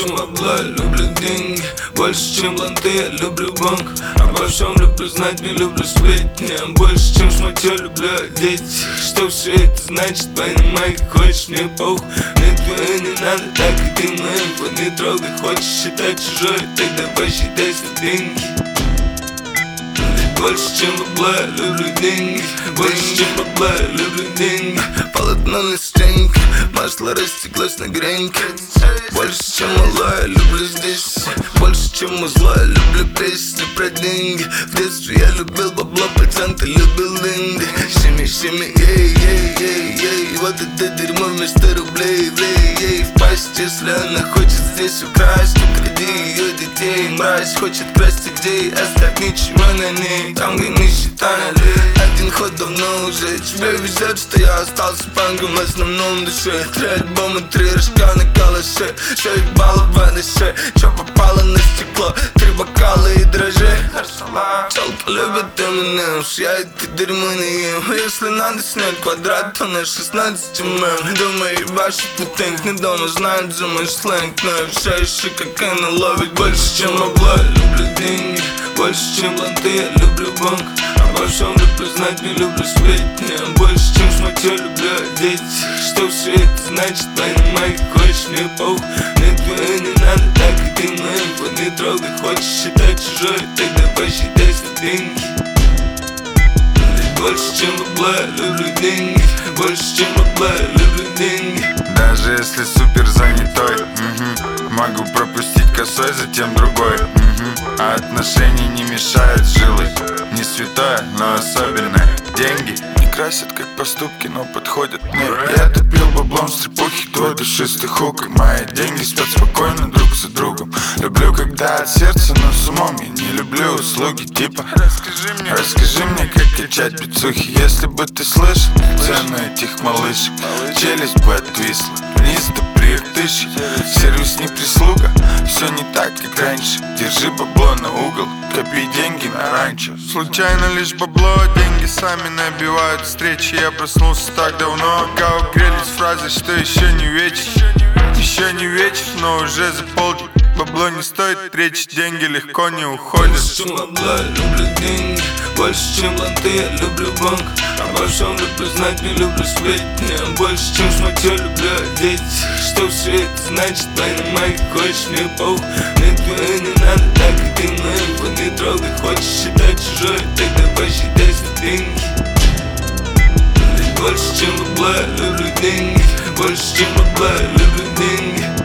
чем бабла, люблю деньги. Больше, чем бланты, я люблю банк. Обо всем люблю знать, не люблю сплетни. Больше, чем шматье, люблю одеть. Что все это значит, понимай, как хочешь, мне похуй. Мне твое не надо, так и ты моим не трогай. Хочешь считать чужой, тогда посчитай ступеньки. Больше, чем бабла, я люблю деньги. Больше, чем бабла, я люблю деньги. Полотно на стенке, масло растеклось на греньке. Больше, чем мало, я люблю здесь. Больше, чем музло, я люблю песни про деньги. В детстве я любил бабло, пацан, ты любил деньги. Шими, ей. Вот это дерьмо вместо рублей, влей ей в пасть. Если она хочет здесь украсть, укради ее детей. Мразь хочет красть идеи, оставь ничего на ней. Там, где нищета налей. Один ход давно уже. Тебе везет, что я остался панком в основном душе. 3 альбома, 3 рожка на калаше. 6 баллов в АДШ. Чё попало на стекло? 3 бокала и дрожжи. Челка любит M&M's, я это дерьмо не ем. Если надо снять квадрат, то на 16 мм. Думаю, ебашу путинг, не дома знают за мой сленг. Но я все еще как она ловит. Больше, чем бабла, люблю деньги. Больше, чем бланты, я люблю банк. Обо всем люблю знать, не люблю сплетни. Больше, чем шматье, люблю одеть. Что все это значит, понимай, как хочешь, мне похуй. Мне твое не надо, так и ты моим не трогай. Хочешь считать чужой, тогда посчитай ступеньки. Больше, чем бабла, я люблю деньги. Больше, чем бабла, я люблю деньги. Даже если супер занятой, могу пропустить косой, затем другой, А отношения не мешают жилы. Не святое, но особенное. Деньги не красят как поступки, но подходят мне. Я топил баблом с трепухи твой душистый хук. И мои деньги спят спокойно друг за другом. Люблю, когда от сердца, но с умом. Я не люблю услуги типа Расскажи мне, как качать бицухи. Если бы ты слышал цену этих малышек, челюсть бы отвисла. Вниз до прииртышек. Сервис не прислуга, все не так, как раньше. Держи бабло на угол, копи деньги на ранчо. Случайно лишь бабло, деньги сами набивают встречи. Я проснулся так давно, пока угрелись фразы, что еще не вечер. Еще не вечер, но уже за полдень. Бабло не стоит речи, деньги легко не уходят. Больше, чем бабла, я люблю деньги. Больше, чем бланты, я люблю банк. Обо всем люблю знать, не люблю сплетни. Больше, чем шматье, люблю одеть. Что все это значит, понимай, как хочешь, мне похуй. Мне твое не надо, так и ты моим не трогай. Хочешь считать чужой, тогда посчитай ступеньки. Больше, чем бабла, я люблю деньги. Больше, чем бабла, я люблю деньги.